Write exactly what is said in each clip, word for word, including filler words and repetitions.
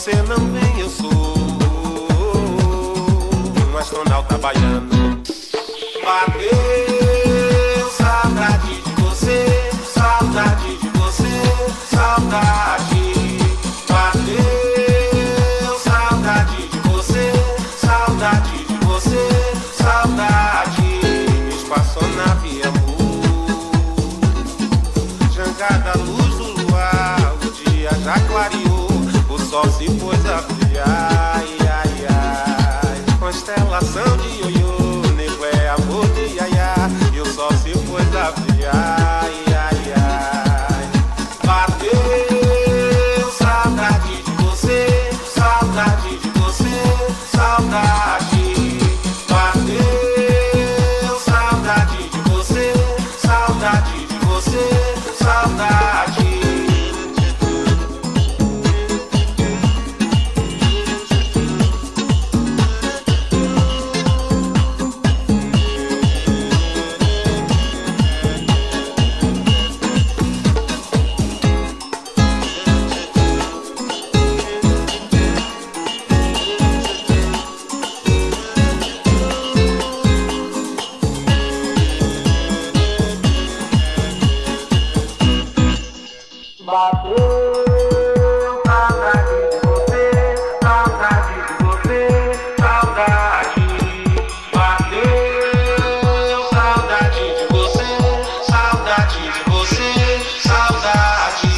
você não vem, eu sou um astronauta baiano. Bateu saudade de você, saudade de você, saudade. Bateu saudade de você, saudade de você, saudade. Espaçonave amor, jangada luz do luar, o dia já clareou, o sol se pôs a brilhar, ai, ai, ai. Constelação de ioiô, nego é amor de iaiá, e o sol se pôs a brilhar, ai, ai, ai. Bateu saudade de você, saudade de você, saudade. Bateu saudade de você, saudade de você, saudade. Bateu saudade de você, saudade de você, saudade. Bateu saudade de você, saudade de você, saudade.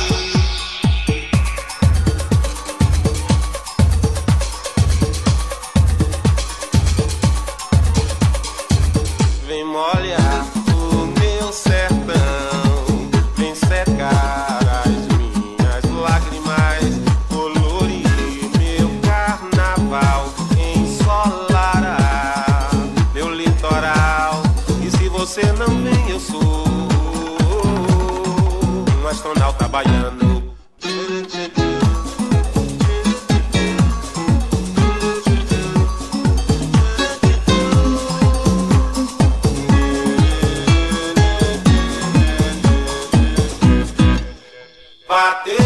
Vem molhar o meu sertão, vem secar você não vem, eu sou um astronauta baiano. Bateu